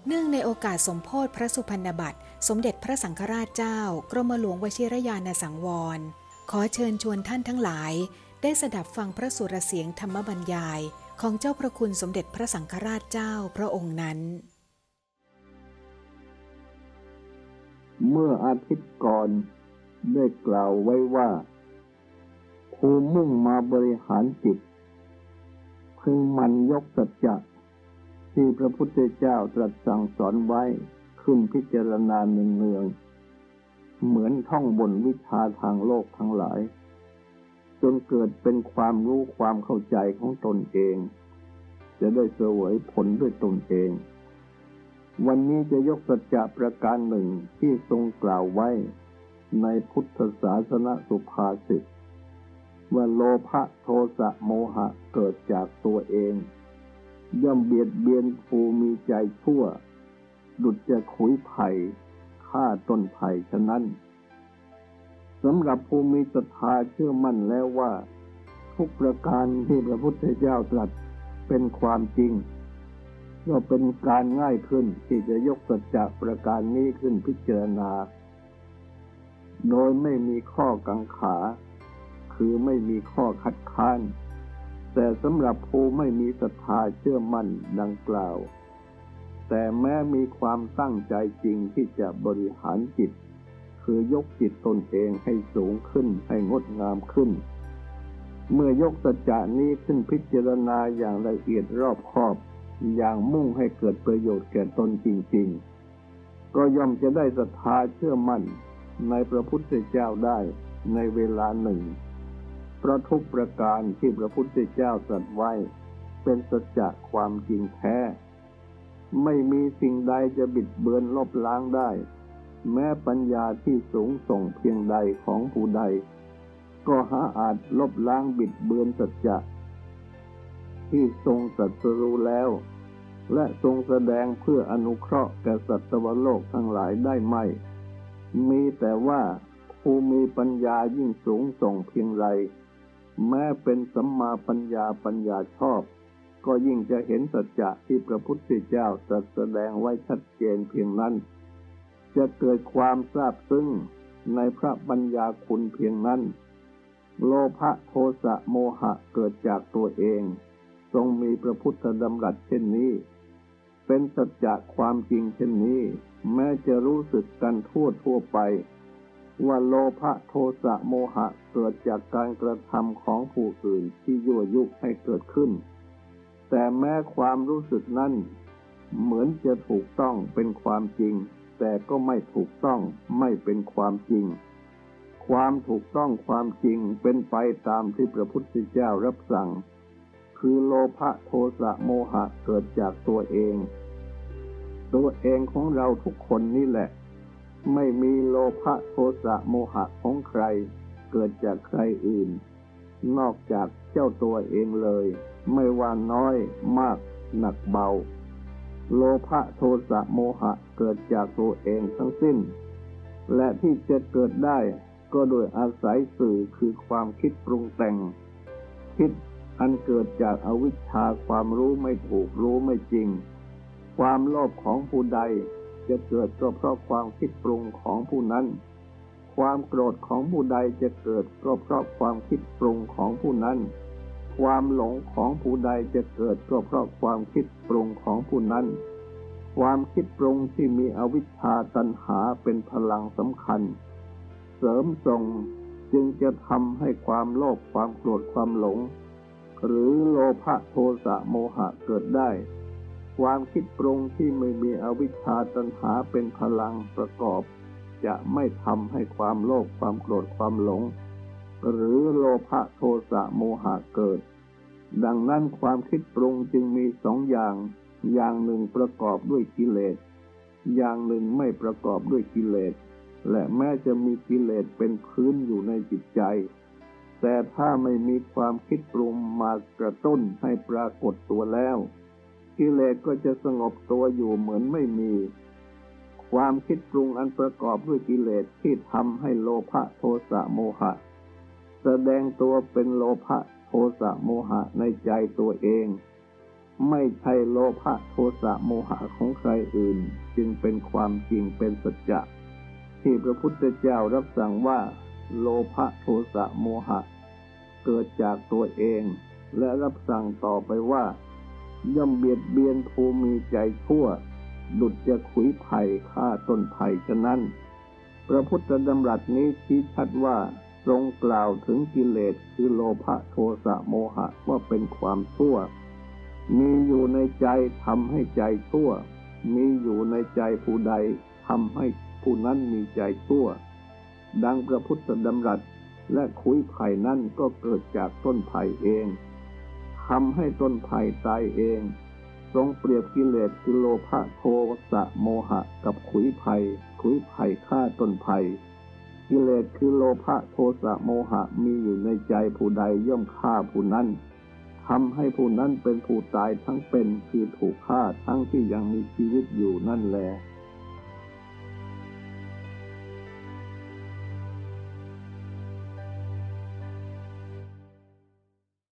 เนื่องในโอกาสสมโภชพระสุพรรณบัตรสมเด็จพระสังฆราชเจ้ากรมหลวงวชิรยานสังวรขอเชิญชวนท่านทั้งหลายได้สดับฟังพระสุรเสียงธรรมบรรยายของเจ้าพระคุณสมเด็จพระสังฆราชเจ้าพระองค์นั้นเมื่ออาทิตย์ก่อนได้กล่าวไว้ว่าผู้มุ่งมาบริหารจิตพึงมันยกสัจจะที่พระพุทธเจ้าตรัสสั่งสอนไว้ขึ้นพิจารณาเนืองๆเหมือนท่องบนวิชาทางโลกทั้งหลายจนเกิดเป็นความรู้ความเข้าใจของตนเองจะได้เสวยผลด้วยตนเองวันนี้จะยกสัจจะประการหนึ่งที่ทรงกล่าวไว้ในพุทธศาสนสุภาษิตว่าโลภะโทสะโมหะเกิดจากตัวเองย่อมเบียดเบียนผู้มีใจชั่วดุจจะขุยไผ่ฆ่าต้นไผ่ฉะนั้นสำหรับผู้มีศรัทธาเชื่อมั่นแล้วว่าทุกประการที่พระพุทธเจ้าตรัสเป็นความจริงก็เป็นการง่ายขึ้นที่จะยกสัจจะประการนี้ขึ้นพิจารณาโดยไม่มีข้อกังขาคือไม่มีข้อคัดค้านแต่สำหรับผู้ไม่มีศรัทธาเชื่อมั่นดังกล่าวแต่แม้มีความตั้งใจจริงที่จะบริหารจิตคือยกจิตตนเองให้สูงขึ้นให้งดงามขึ้นเมื่อยกสัจจะนี้ขึ้นพิจารณาอย่างละเอียดรอบคอบอย่างมุ่งให้เกิดประโยชน์แก่ตนจริงๆก็ย่อมจะได้ศรัทธาเชื่อมั่นในพระพุทธเจ้าได้ในเวลาหนึ่งเพราะทุกประการที่พระพุทธเจ้าตรัสไว้เป็นสัจจะความจริงแท้ไม่มีสิ่งใดจะบิดเบือนลบล้างได้แม้ปัญญาที่สูงส่งเพียงใดของผู้ใดก็หาอาจลบล้างบิดเบือนสัจจะที่ทรงตรัสรู้แล้วและทรงแสดงเพื่ออนุเคราะห์แก่สัตวโลกทั้งหลายได้ไม่มีแต่ว่าผู้มีปัญญายิ่งสูงส่งเพียงไรแม้เป็นสัมมาปัญญาชอบก็ยิ่งจะเห็นสัจจะที่พระพุทธเจ้าตรัสแสดงไว้ชัดเจนเพียงนั้นจะเกิดความซาบซึ้งในพระปัญญาคุณเพียงนั้นโลภะโทสะโมหะเกิดจากตัวเองทรงมีพระพุทธดำรัสเช่นนี้เป็นสัจจะความจริงเช่นนี้แม้จะรู้สึกกันทั่วไปว่าโลภะโทสะโมหะเกิดจากการกระทำของผู้อื่นที่ยั่วยุให้เกิดขึ้นแต่แม้ความรู้สึกนั้นเหมือนจะถูกต้องเป็นความจริงแต่ก็ไม่ถูกต้องไม่เป็นความจริงความถูกต้องความจริงเป็นไปตามที่พระพุทธเจ้ารับสั่งคือโลภะโทสะโมหะเกิดจากตัวเองของเราทุกคนนี่แหละไม่มีโลภะโทสะโมหะของใครเกิดจากใครอื่นนอกจากเจ้าตัวเองเลยไม่ว่าน้อยมากหนักเบาโลภะโทสะโมหะเกิดจากตัวเองทั้งสิ้นและที่จะเกิดได้ก็โดยอาศัยสื่อคือความคิดปรุงแต่งคิดอันเกิดจากอวิชชาความรู้ไม่ถูกรู้ไม่จริงความโลภของผู้ใดจะเกิดก็เพราะความคิดปรุงของผู้นั้นความโกรธของผู้ใดจะเกิดก็เพราะความคิดปรุงของผู้นั้นความหลงของผู้ใดจะเกิดก็เพราะความคิดปรุงของผู้นั้นความคิดปรุงที่มีอวิชชาตัณหาเป็นพลังสำคัญเสริมส่งจึงจะทำให้ความโลภความโกรธความหลงหรือโลภะโทสะโมหะเกิดได้ความคิดปรุงที่ไม่มีอวิชชาตัณหาเป็นพลังประกอบจะไม่ทำให้ความโลภความโกรธความหลงหรือโลภะโทสะโมหะเกิดดังนั้นความคิดปรุงจึงมีสองอย่างหนึ่งประกอบด้วยกิเลสอย่างหนึ่งไม่ประกอบด้วยกิเลสและแม้จะมีกิเลสเป็นพื้นอยู่ในจิตใจแต่ถ้าไม่มีความคิดปรุงมากระตุ้นให้ปรากฏตัวแล้วกิเลสก็จะสงบตัวอยู่เหมือนไม่มีความคิดปรุงอันประกอบด้วยกิเลสที่ทำให้โลภะโทสะโมหะแสดงตัวเป็นโลภะโทสะโมหะในใจตัวเองไม่ใช่โลภะโทสะโมหะของใครอื่นจึงเป็นความจริงเป็นสัจจะที่พระพุทธเจ้ารับสั่งว่าโลภะโทสะโมหะเกิดจากตัวเองและรับสั่งต่อไปว่าย่อมเบียดเบียนผู้มีใจชั่วดุจจะขุยไผ่ฆ่าต้นไผ่ฉะนั้นพระพุทธดำรัสนี้ชี้ชัดว่าทรงกล่าวถึงกิเลสคือโลภะโทสะโมหะว่าเป็นความชั่วมีอยู่ในใจทำให้ใจชั่วมีอยู่ในใจผู้ใดทำให้ผู้นั้นมีใจชั่วดังพระพุทธดำรัสและขุยไผ่นั่นก็เกิดจากต้นไผ่เองทำให้ต้นไผ่ตายเองทรงเปรียบกิเลสคือโลภะโทสะโมหะกับขุยไผ่ฆ่าต้นไผ่กิเลสคือโลภะโทสะโมหะมีอยู่ในใจผู้ใดย่อมฆ่าผู้นั้นทำให้ผู้นั้นเป็นผู้ตายทั้งเป็นคือถูกฆ่าทั้งที่ยังมีชีวิตอยู่นั่นแล